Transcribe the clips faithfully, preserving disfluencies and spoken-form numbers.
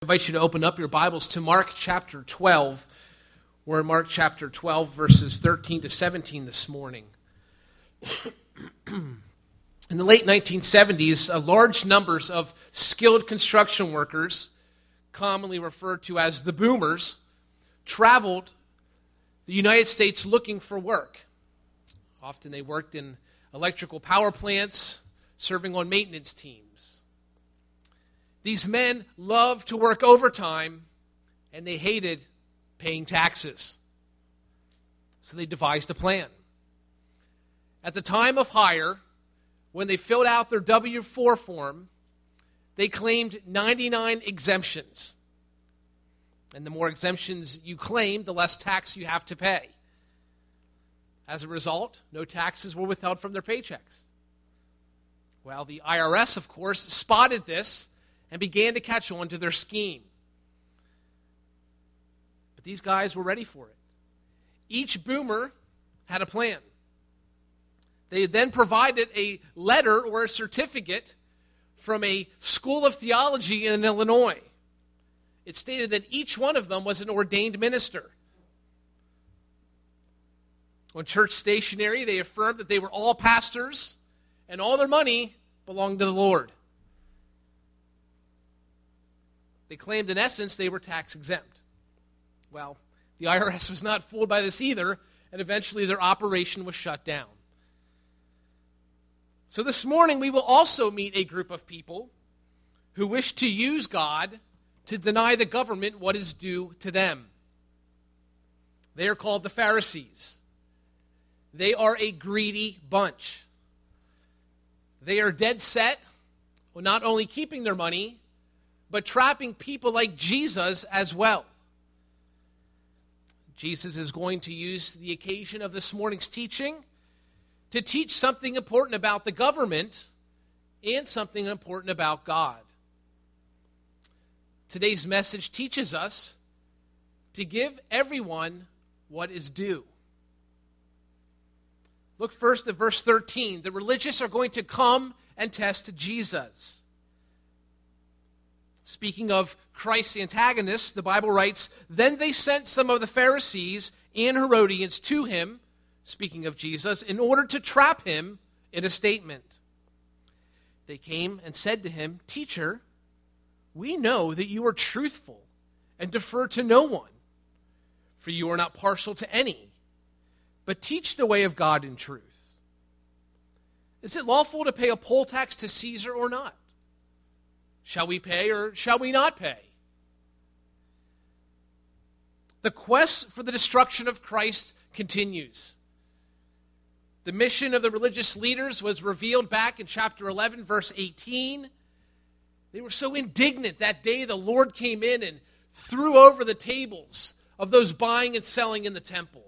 I invite you to open up your Bibles to Mark chapter twelve. We're in Mark chapter twelve, verses thirteen to seventeen this morning. In the late nineteen seventies, a large numbers of skilled construction workers, commonly referred to as the boomers, traveled the United States looking for work. Often they worked in electrical power plants, serving on maintenance teams. These men loved to work overtime, and they hated paying taxes. So they devised a plan. At the time of hire, when they filled out their W four form, they claimed ninety-nine exemptions. And the more exemptions you claim, the less tax you have to pay. As a result, no taxes were withheld from their paychecks. Well, the I R S, of course, spotted this and began to catch on to their scheme. But these guys were ready for it. Each boomer had a plan. They then provided a letter or a certificate from a school of theology in Illinois. It stated that each one of them was an ordained minister. On church stationery, they affirmed that they were all pastors and all their money belonged to the Lord. They claimed, in essence, they were tax exempt. Well, the I R S was not fooled by this either, and eventually their operation was shut down. So this morning we will also meet a group of people who wish to use God to deny the government what is due to them. They are called the Pharisees. They are a greedy bunch. They are dead set on not only keeping their money, but trapping people like Jesus as well. Jesus is going to use the occasion of this morning's teaching to teach something important about the government and something important about God. Today's message teaches us to give everyone what is due. Look first at verse thirteen. The religious are going to come and test Jesus. Speaking of Christ's antagonists, the Bible writes, "Then they sent some of the Pharisees and Herodians to him," speaking of Jesus, "in order to trap him in a statement. They came and said to him, 'Teacher, we know that you are truthful and defer to no one, for you are not partial to any, but teach the way of God in truth. Is it lawful to pay a poll tax to Caesar or not? Shall we pay or shall we not pay?'" The quest for the destruction of Christ continues. The mission of the religious leaders was revealed back in chapter eleven, verse eighteen. They were so indignant that day the Lord came in and threw over the tables of those buying and selling in the temple.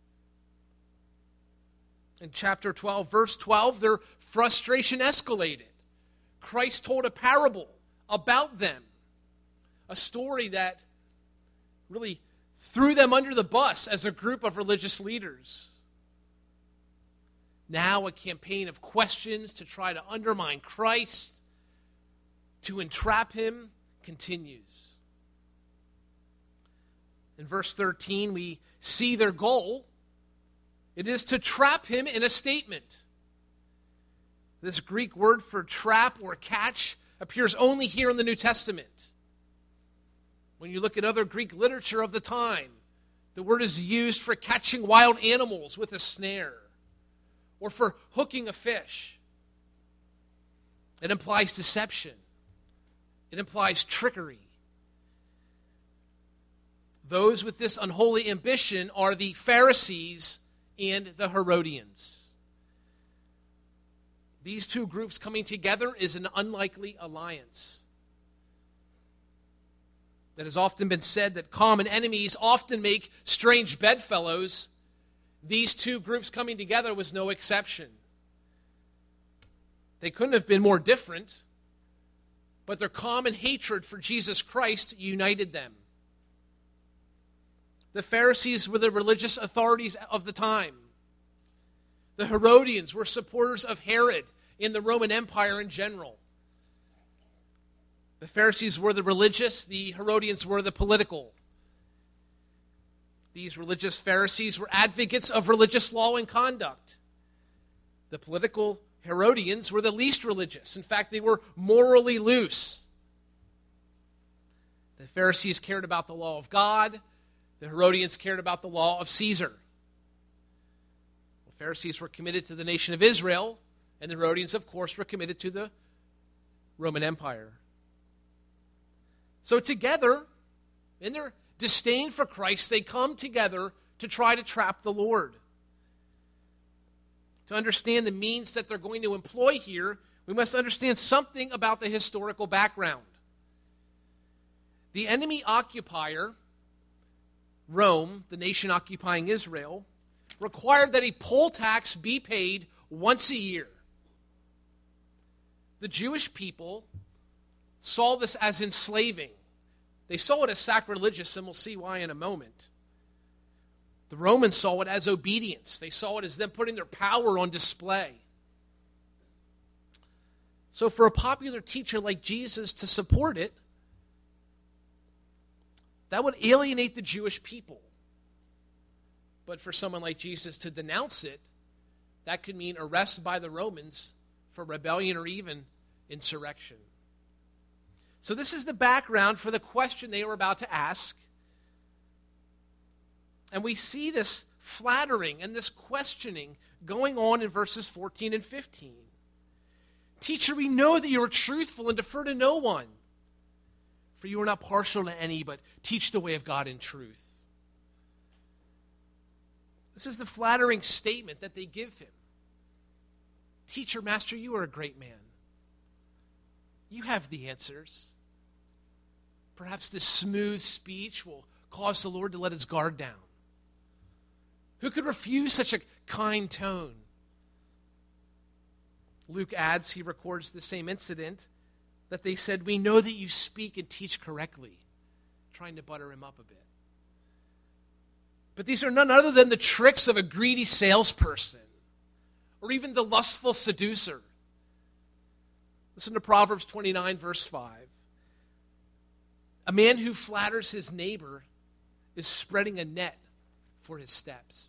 In chapter twelve, verse twelve, their frustration escalated. Christ told a parable about them, a story that really threw them under the bus as a group of religious leaders. Now a campaign of questions to try to undermine Christ, to entrap him, continues. In verse thirteen, we see their goal. It is to trap him in a statement. This Greek word for trap or catch appears only here in the New Testament. When you look at other Greek literature of the time, the word is used for catching wild animals with a snare or for hooking a fish. It implies deception. It implies trickery. Those with this unholy ambition are the Pharisees and the Herodians. These two groups coming together is an unlikely alliance. It has often been said that common enemies often make strange bedfellows. These two groups coming together was no exception. They couldn't have been more different, but their common hatred for Jesus Christ united them. The Pharisees were the religious authorities of the time. The Herodians were supporters of Herod in the Roman Empire in general. The Pharisees were the religious, the Herodians were the political. These religious Pharisees were advocates of religious law and conduct. The political Herodians were the least religious. In fact, they were morally loose. The Pharisees cared about the law of God. The Herodians cared about the law of Caesar. The Pharisees were committed to the nation of Israel, and the Herodians, of course, were committed to the Roman Empire. So together, in their disdain for Christ, they come together to try to trap the Lord. To understand the means that they're going to employ here, we must understand something about the historical background. The enemy occupier, Rome, the nation occupying Israel, required that a poll tax be paid once a year. The Jewish people saw this as enslaving. They saw it as sacrilegious, and we'll see why in a moment. The Romans saw it as obedience. They saw it as them putting their power on display. So for a popular teacher like Jesus to support it, that would alienate the Jewish people. But for someone like Jesus to denounce it, that could mean arrest by the Romans for rebellion or even insurrection. So this is the background for the question they were about to ask. And we see this flattering and this questioning going on in verses fourteen and fifteen. Teacher, we know that you are truthful and defer to no one. For you are not partial to any, but teach the way of God in truth. This is the flattering statement that they give him. Teacher, master, you are a great man. You have the answers. Perhaps this smooth speech will cause the Lord to let his guard down. Who could refuse such a kind tone? Luke adds, he records the same incident, that they said, we know that you speak and teach correctly, trying to butter him up a bit. But these are none other than the tricks of a greedy salesperson or even the lustful seducer. Listen to Proverbs twenty-nine, verse five. A man who flatters his neighbor is spreading a net for his steps.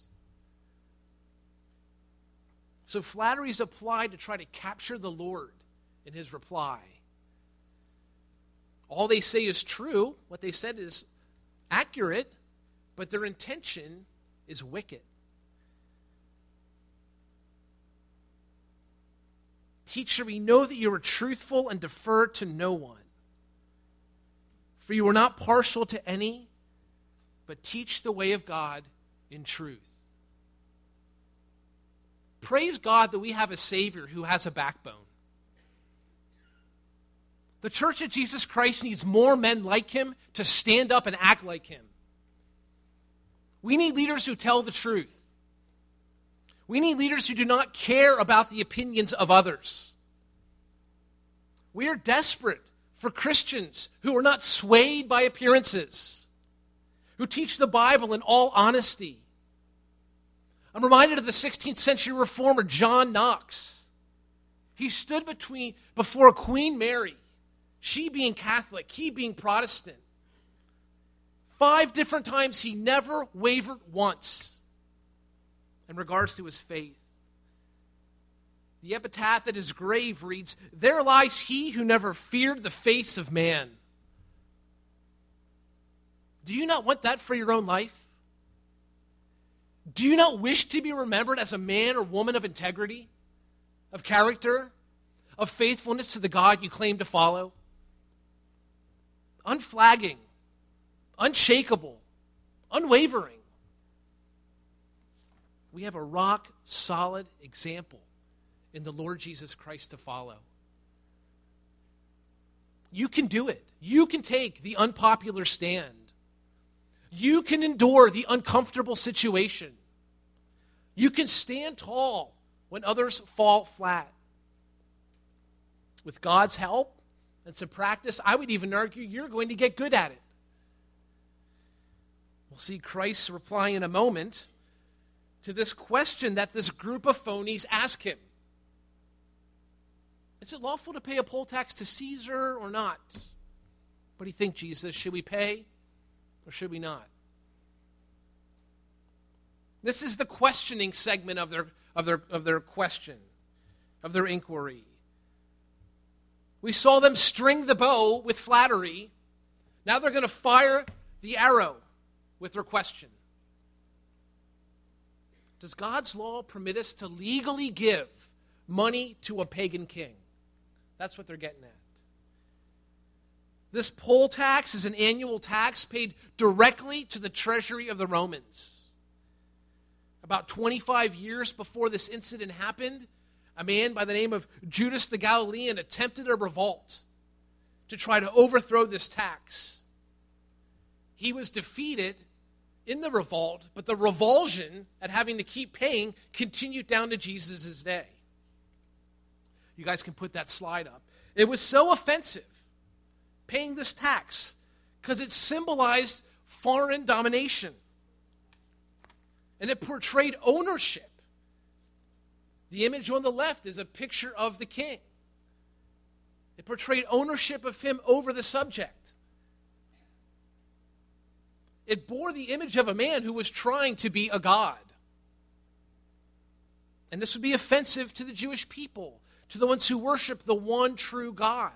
So flattery is applied to try to capture the Lord in his reply. All they say is true. What they said is accurate, but their intention is wicked. Teacher, we know that you are truthful and defer to no one. For you are not partial to any, but teach the way of God in truth. Praise God that we have a Savior who has a backbone. The Church of Jesus Christ needs more men like him to stand up and act like him. We need leaders who tell the truth. We need leaders who do not care about the opinions of others. We are desperate for Christians who are not swayed by appearances, who teach the Bible in all honesty. I'm reminded of the sixteenth century reformer John Knox. He stood between before Queen Mary, she being Catholic, he being Protestant. Five different times he never wavered once in regards to his faith. The epitaph at his grave reads, "There lies he who never feared the face of man." Do you not want that for your own life? Do you not wish to be remembered as a man or woman of integrity, of character, of faithfulness to the God you claim to follow? Unflagging, unshakable, unwavering. We have a rock-solid example in the Lord Jesus Christ to follow. You can do it. You can take the unpopular stand. You can endure the uncomfortable situation. You can stand tall when others fall flat. With God's help and some practice, I would even argue you're going to get good at it. We'll see Christ's reply in a moment to this question that this group of phonies ask him. Is it lawful to pay a poll tax to Caesar or not? What do you think, Jesus? Should we pay or should we not? This is the questioning segment of their, of their, of their question, of their inquiry. We saw them string the bow with flattery. Now they're going to fire the arrow with their question. Does God's law permit us to legally give money to a pagan king? That's what they're getting at. This poll tax is an annual tax paid directly to the treasury of the Romans. About twenty-five years before this incident happened, a man by the name of Judas the Galilean attempted a revolt to try to overthrow this tax. He was defeated in the revolt, but the revulsion at having to keep paying continued down to Jesus' day. You guys can put that slide up. It was so offensive, paying this tax, because it symbolized foreign domination. And it portrayed ownership. The image on the left is a picture of the king. It portrayed ownership of him over the subject. It bore the image of a man who was trying to be a god. And this would be offensive to the Jewish people, to the ones who worship the one true God.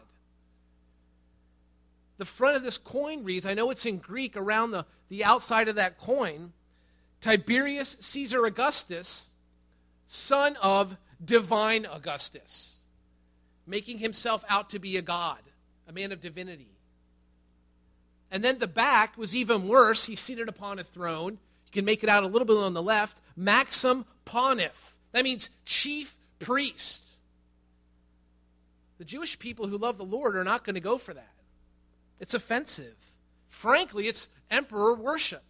The front of this coin reads, I know it's in Greek, around the, the outside of that coin, Tiberius Caesar Augustus, son of divine Augustus, making himself out to be a god, a man of divinity. And then the back was even worse. He's seated upon a throne. You can make it out a little bit on the left. Maxim Pontiff. That means chief priest. The Jewish people who love the Lord are not going to go for that. It's offensive. Frankly, it's emperor worship.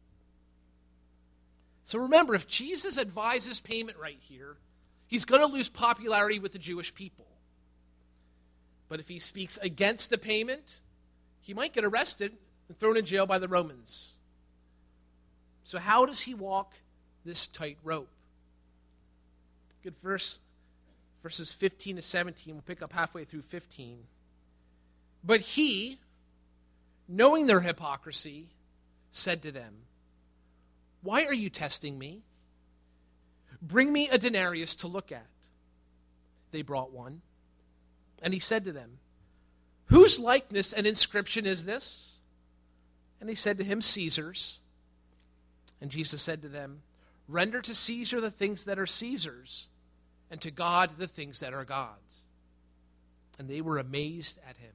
So remember, if Jesus advises payment right here, he's going to lose popularity with the Jewish people. But if he speaks against the payment, he might get arrested and thrown in jail by the Romans. So how does he walk this tight rope? Good verse, verses fifteen to seventeen. We'll pick up halfway through fifteen. But he, knowing their hypocrisy, said to them, why are you testing me? Bring me a denarius to look at. They brought one. And he said to them, whose likeness and inscription is this? And they said to him, Caesar's. And Jesus said to them, render to Caesar the things that are Caesar's, and to God the things that are God's. And they were amazed at him.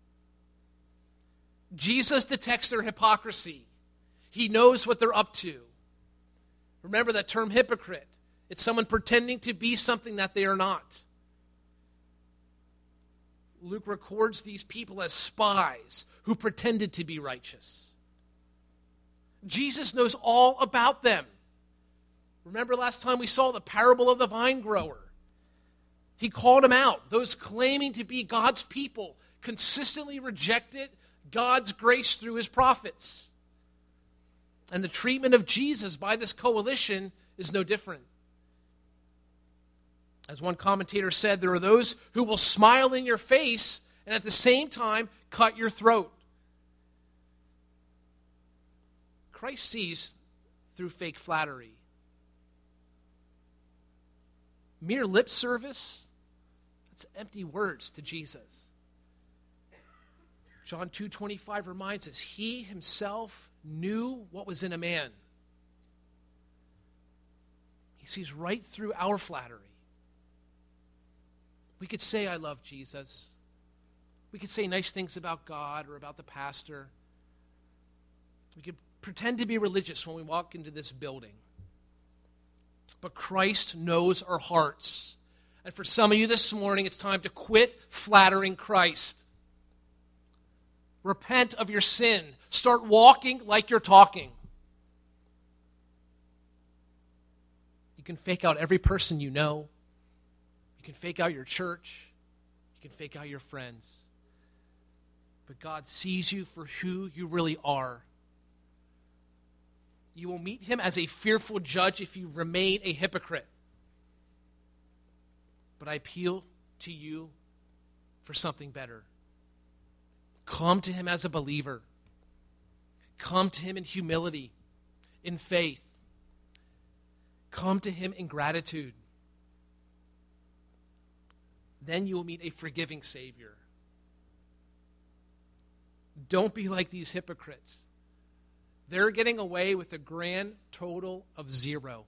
Jesus detects their hypocrisy. He knows what they're up to. Remember that term hypocrite. It's someone pretending to be something that they are not. Luke records these people as spies who pretended to be righteous. Jesus knows all about them. Remember last time we saw the parable of the vine grower. He called them out. Those claiming to be God's people consistently rejected God's grace through his prophets. And the treatment of Jesus by this coalition is no different. As one commentator said, there are those who will smile in your face and at the same time cut your throat. Christ sees through fake flattery. Mere lip service, that's empty words to Jesus. John two twenty-five reminds us, he himself knew what was in a man. He sees right through our flattery. We could say, I love Jesus. We could say nice things about God or about the pastor. We could pretend to be religious when we walk into this building. But Christ knows our hearts. And for some of you this morning, it's time to quit flattering Christ. Repent of your sin. Start walking like you're talking. You can fake out every person you know. You can fake out your church. You can fake out your friends. But God sees you for who you really are. You will meet him as a fearful judge if you remain a hypocrite. But I appeal to you for something better. Come to him as a believer. Come to him in humility, in faith. Come to him in gratitude. Then you will meet a forgiving Savior. Don't be like these hypocrites. They're getting away with a grand total of zero.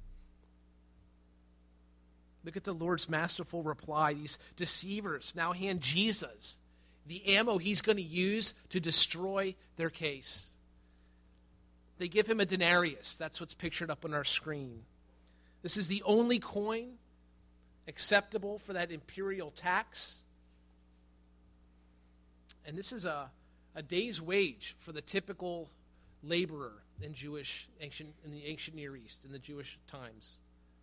Look at the Lord's masterful reply. These deceivers now hand Jesus the ammo he's going to use to destroy their case. They give him a denarius. That's what's pictured up on our screen. This is the only coin acceptable for that imperial tax. And this is a, a day's wage for the typical laborer in Jewish ancient in the ancient Near East, in the Jewish times.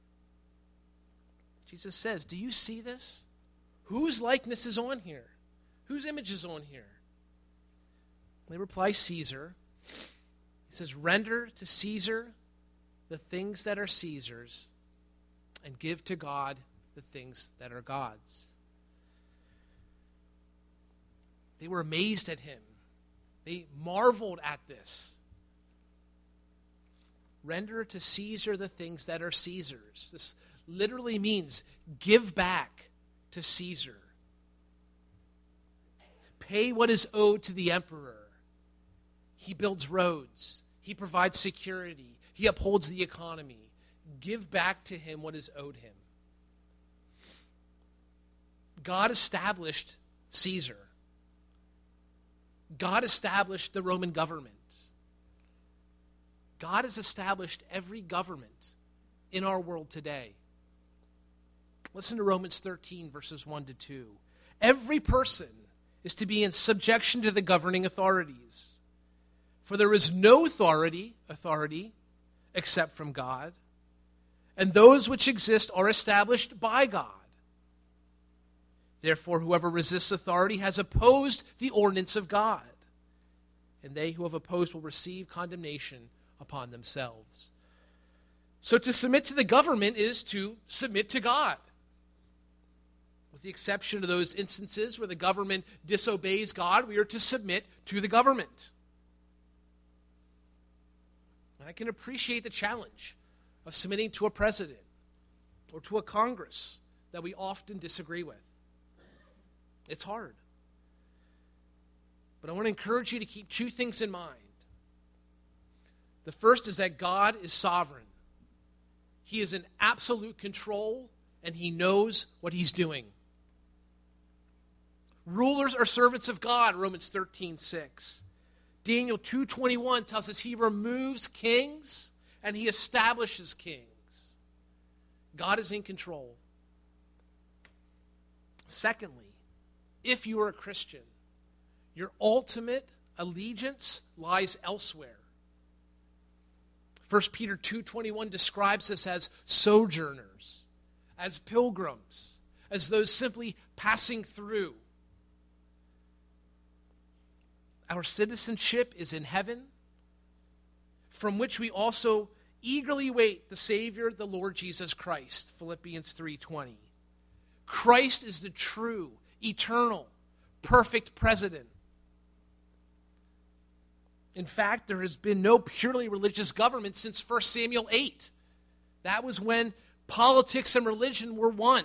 Jesus says, do you see this? Whose likeness is on here? Whose image is on here? They reply, Caesar. He says, render to Caesar the things that are Caesar's, and give to God the things that are God's. They were amazed at him. They marveled at this. Render to Caesar the things that are Caesar's. This literally means give back to Caesar. Pay what is owed to the emperor. He builds roads. He provides security. He upholds the economy. Give back to him what is owed him. God established Caesar. God established the Roman government. God has established every government in our world today. Listen to Romans thirteen, verses one to two. Every person is to be in subjection to the governing authorities. For there is no authority, authority except from God, and those which exist are established by God. Therefore, whoever resists authority has opposed the ordinance of God, and they who have opposed will receive condemnation upon themselves. So to submit to the government is to submit to God. With the exception of those instances where the government disobeys God, we are to submit to the government. And I can appreciate the challenge of submitting to a president or to a Congress that we often disagree with. It's hard. But I want to encourage you to keep two things in mind. The first is that God is sovereign. He is in absolute control, and he knows what he's doing. Rulers are servants of God, Romans thirteen six. Daniel two twenty-one tells us he removes kings and he establishes kings. God is in control. Secondly, if you are a Christian, your ultimate allegiance lies elsewhere. First Peter two twenty-one describes us as sojourners, as pilgrims, as those simply passing through. Our citizenship is in heaven, from which we also eagerly wait the Savior, the Lord Jesus Christ, Philippians three twenty. Christ is the true, eternal, perfect president. In fact, there has been no purely religious government since First Samuel eight. That was when politics and religion were one.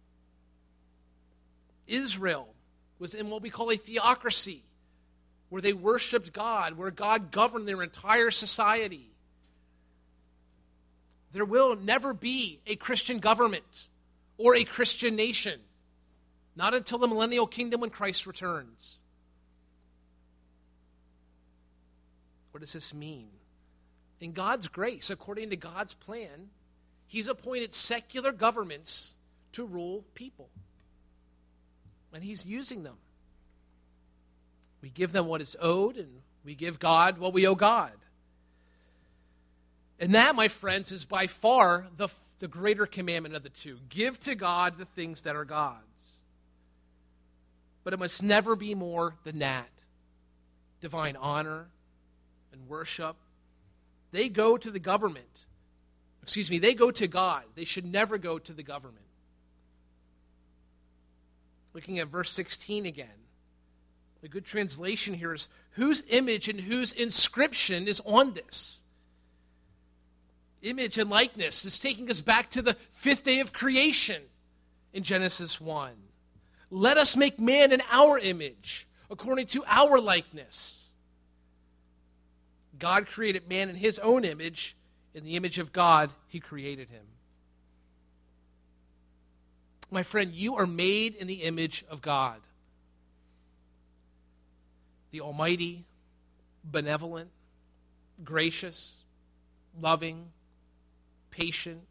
Israel was in what we call a theocracy, where they worshiped God, where God governed their entire society. There will never be a Christian government or a Christian nation, not until the millennial kingdom when Christ returns. What does this mean? In God's grace, according to God's plan, he's appointed secular governments to rule people. And he's using them. We give them what is owed, and we give God what we owe God. And that, my friends, is by far the, the greater commandment of the two. Give to God the things that are God's. But it must never be more than that. Divine honor and worship, they go to the government. Excuse me, they go to God. They should never go to the government. Looking at verse sixteen again. A good translation here is, whose image and whose inscription is on this? Image and likeness is taking us back to the fifth day of creation in Genesis one. Let us make man in our image, according to our likeness. God created man in his own image. In the image of God, he created him. My friend, you are made in the image of God. The Almighty, benevolent, gracious, loving, patient.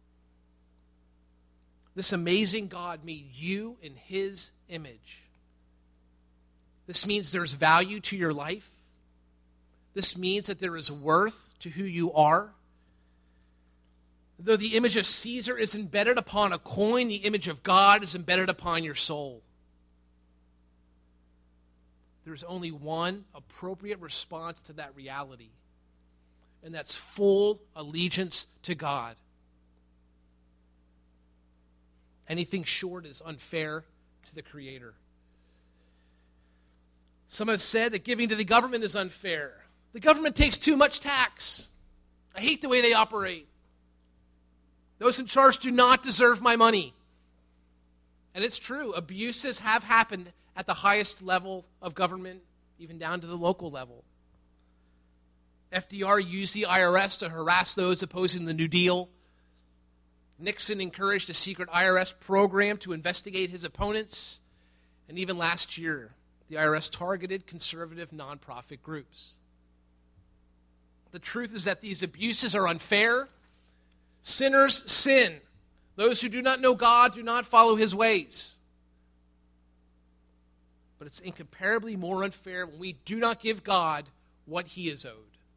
This amazing God made you in his image. This means there's value to your life. This means that there is worth to who you are. Though the image of Caesar is embedded upon a coin, the image of God is embedded upon your soul. There's only one appropriate response to that reality, and that's full allegiance to God. Anything short is unfair to the Creator. Some have said that giving to the government is unfair. The government takes too much tax. I hate the way they operate. Those in charge do not deserve my money. And it's true, abuses have happened at the highest level of government, even down to the local level. F D R used the I R S to harass those opposing the New Deal. Nixon encouraged a secret I R S program to investigate his opponents. And even last year, the I R S targeted conservative nonprofit groups. The truth is that these abuses are unfair. Sinners sin. Those who do not know God do not follow his ways. But it's incomparably more unfair when we do not give God what he is owed.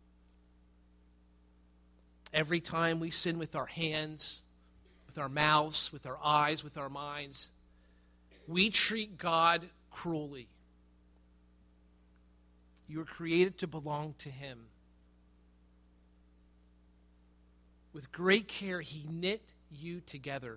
Every time we sin with our hands, with our mouths, with our eyes, with our minds, we treat God cruelly. You were created to belong to him. With great care, he knit you together.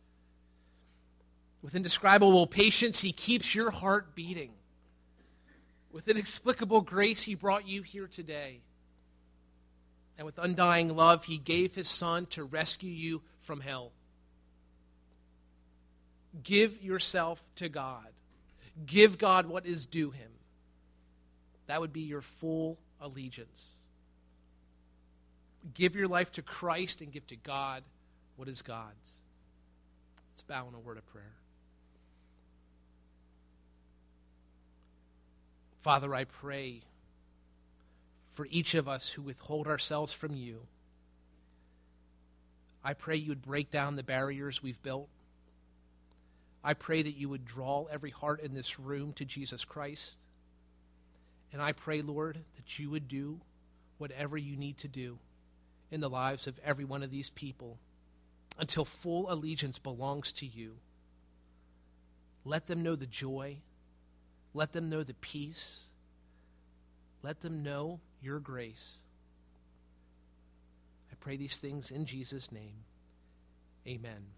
With indescribable patience, he keeps your heart beating. With inexplicable grace, he brought you here today. And with undying love, he gave his Son to rescue you from hell. Give yourself to God. Give God what is due him. That would be your full allegiance. Give your life to Christ and give to God what is God's. Let's bow in a word of prayer. Father, I pray for each of us who withhold ourselves from you. I pray you would break down the barriers we've built. I pray that you would draw every heart in this room to Jesus Christ. And I pray, Lord, that you would do whatever you need to do in the lives of every one of these people until full allegiance belongs to you. Let them know the joy. Let them know the peace. Let them know your grace. I pray these things in Jesus' name. Amen.